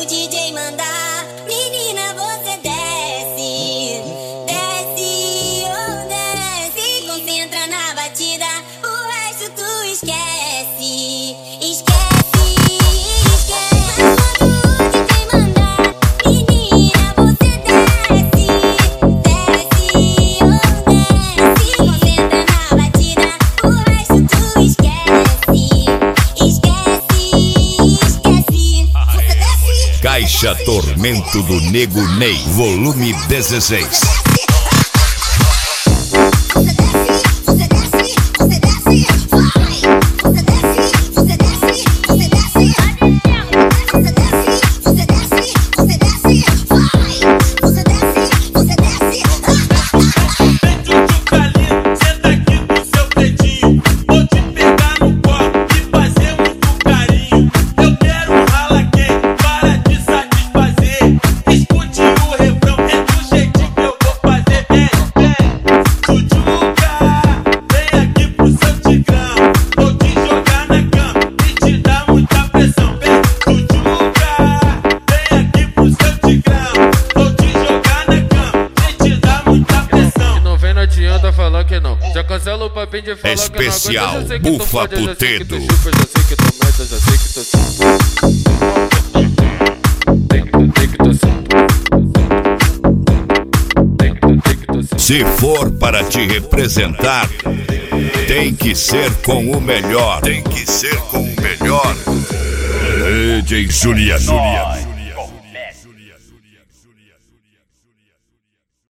o DJ mandar, menina, você desce, desce, oh, desce. Concentra na batida, o resto tu esquece, esquece, esquece. Quando o DJ mandar, menina, você desce, desce, oh, desce. Concentra na batida, o resto tu esquece, esquece, esquece. Você desce. Caixa Tormento do Nego Ney, volume 16. Falar que não, já cancela o papinho de falar especial, que não aguenta. bufa pro dedo. Já sei que tu meta, já sei que tu Se for para te representar, tem que ser com o melhor. Tem que ser com o melhor. DJ Juliano.